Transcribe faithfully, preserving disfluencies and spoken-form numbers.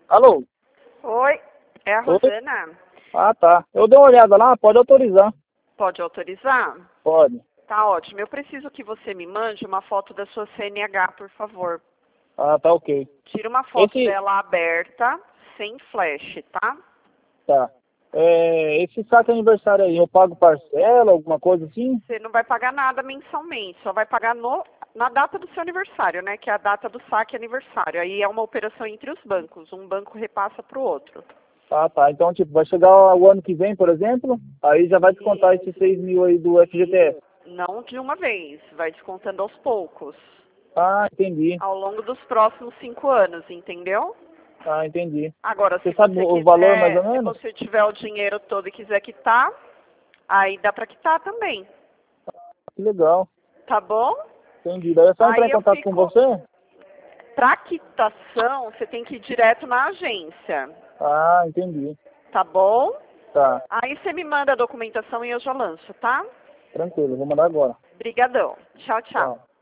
Alô? Oi, é a Oi? Rosana. Ah, tá. Eu dei uma olhada lá, pode autorizar. Pode autorizar? Pode. Tá ótimo. Eu preciso que você me mande uma foto da sua C N H, por favor. Ah, tá ok. Tira uma foto Esse... dela aberta, sem flash, tá? Tá. É, esse saque aniversário aí, eu pago parcela, alguma coisa assim? Você não vai pagar nada mensalmente, só vai pagar no, na data do seu aniversário, né? Que é a data do saque aniversário. Aí é uma operação entre os bancos. Um banco repassa para o outro. Ah, tá. Então, tipo, vai chegar o ano que vem, por exemplo, aí já vai descontar esses seis mil aí do F G T S. Não de uma vez, vai descontando aos poucos. Ah, entendi. Ao longo dos próximos cinco anos, entendeu? Ah, entendi. Agora, Você se sabe você o valor mais ou quiser, se menos? você tiver o dinheiro todo e quiser quitar, aí dá para quitar também, Que legal. tá bom? Entendi. Daí é só entrar em Aí eu contato com fico, você? para quitação, você tem que ir direto na agência, Ah, entendi. tá bom? Tá. Aí você me manda a documentação e eu já lanço, tá? Tranquilo, vou mandar agora. Brigadão. Tchau, tchau. Tchau.